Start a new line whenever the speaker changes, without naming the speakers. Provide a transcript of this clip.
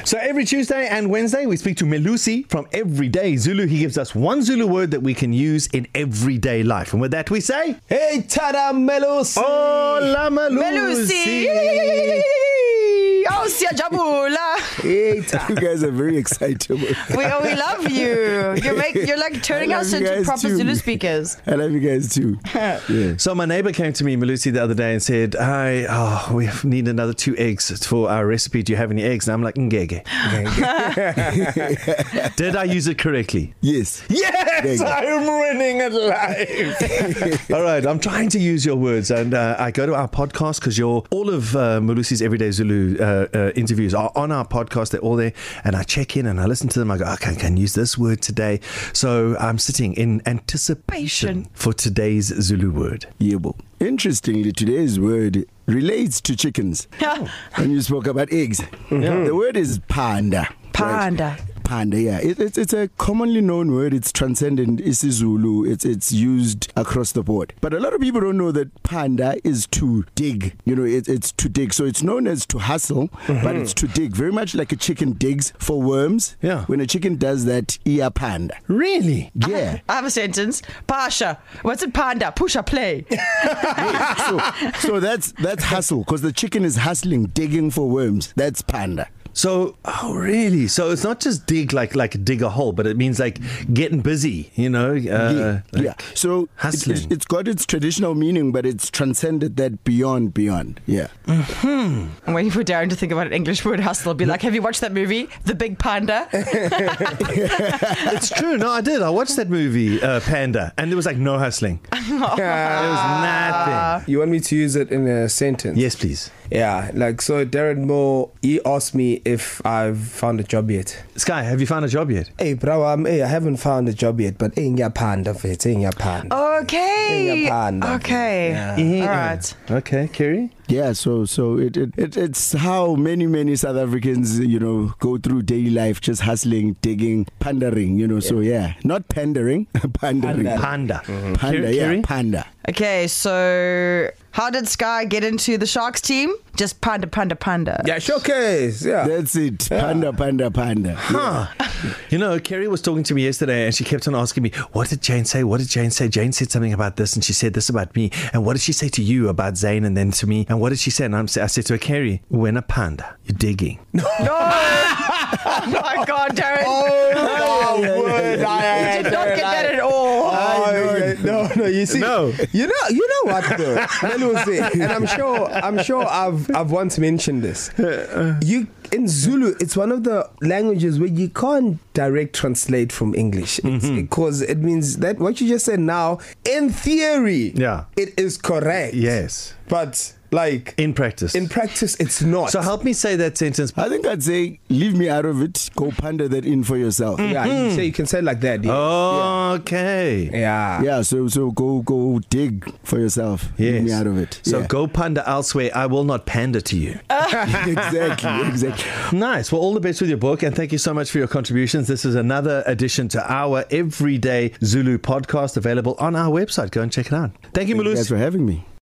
So every Tuesday and Wednesday, we speak to Melusi from Everyday Zulu. He gives us one Zulu word that we can use in everyday life. And with that, we say,
Hey, tada, Melusi!
Hola, Melusi!
Oh, siyajabula.
Hey, you guys are very excitable.
We love you. You're like turning us into proper
too.
Zulu speakers.
I love you guys too. Yeah.
So my neighbor came to me, Melusi, the other day and said, we need another 2 eggs for our recipe. Do you have any eggs? And I'm like, ngege. Did I use it correctly?
Yes.
Yes, I'm winning at life. All right, I'm trying to use your words, and I go to our podcast because all of Melusi's Everyday Zulu interviews are on our podcast. They're all there, and I check in and I listen to them. I go, okay, I can use this word today. So I'm sitting in anticipation for today's Zulu word.
Yebo. Interestingly, today's word relates to chickens. When you spoke about eggs, the word is panda.
Panda.
Right? Panda, yeah. It's a commonly known word. It's transcendent. It's Zulu. It's used across the board. But a lot of people don't know that panda is to dig. You know, it's to dig. So it's known as to hustle, but it's to dig. Very much like a chicken digs for worms.
Yeah.
When a chicken does that, ia panda.
Really?
Yeah.
I have a sentence. Pasha. What's it? Panda. Pusha play.
So that's hustle, because the chicken is hustling, digging for worms. That's panda.
So, oh really? So it's not just dig like dig a hole, but it means like getting busy, you know?
Yeah. So
hustling.
It's got its traditional meaning, but it's transcended that beyond. Yeah.
I'm waiting for Darren to think about an English word hustle. Be like, have you watched that movie, The Big Panda?
It's true. No, I did. I watched that movie, Panda, and there was like no hustling. There was nothing.
You want me to use it in a sentence?
Yes, please.
Yeah, like, so Darren Moore, he asked me if I've found a job yet.
Sky, have you found a job yet?
Hey, bro, I haven't found a job yet, but ain't panda of it, ain't panda.
Okay.
Panda.
Okay.
Yeah.
All right.
Okay, Kerry?
Yeah, so it's how many South Africans, you know, go through daily life just hustling, digging, pandering, you know. So yeah, not pandering, pandering.
Panda.
Panda, yeah,
Kerry?
panda.
Okay, so how did Sky get into the Sharks team? Just panda.
Yeah, showcase. Yeah.
That's it. Panda.
Huh. You know, Kerry was talking to me yesterday and she kept on asking me, what did Jane say? Jane said something about this and she said this about me. And what did she say to you about Zane and then to me? And what did she say? And I said to her, Kerry, when a panda, you're digging.
No! Oh my God, Darren.
Oh, my word.
You did not get that at all.
No, you see.
No.
You know what though? Melusi, and I'm sure I've once mentioned this. You in Zulu, it's one of the languages where you can't direct translate from English. It's because it means that what you just said now, in theory, it is correct.
Yes.
But like
in practice,
it's not.
So help me say that sentence.
I think I'd say, leave me out of it. Go ponder that in for yourself.
Yeah, you can say it like that. Yeah.
Oh, okay.
Yeah. So go dig for yourself.
Yes.
Leave me out of it.
So go pander elsewhere. I will not pander to you.
Exactly.
Nice. Well, all the best with your book, and thank you so much for your contributions. This is another edition to our Everyday Zulu podcast, available on our website. Go and check it out. Thank you, Melusi.
Thanks for having me.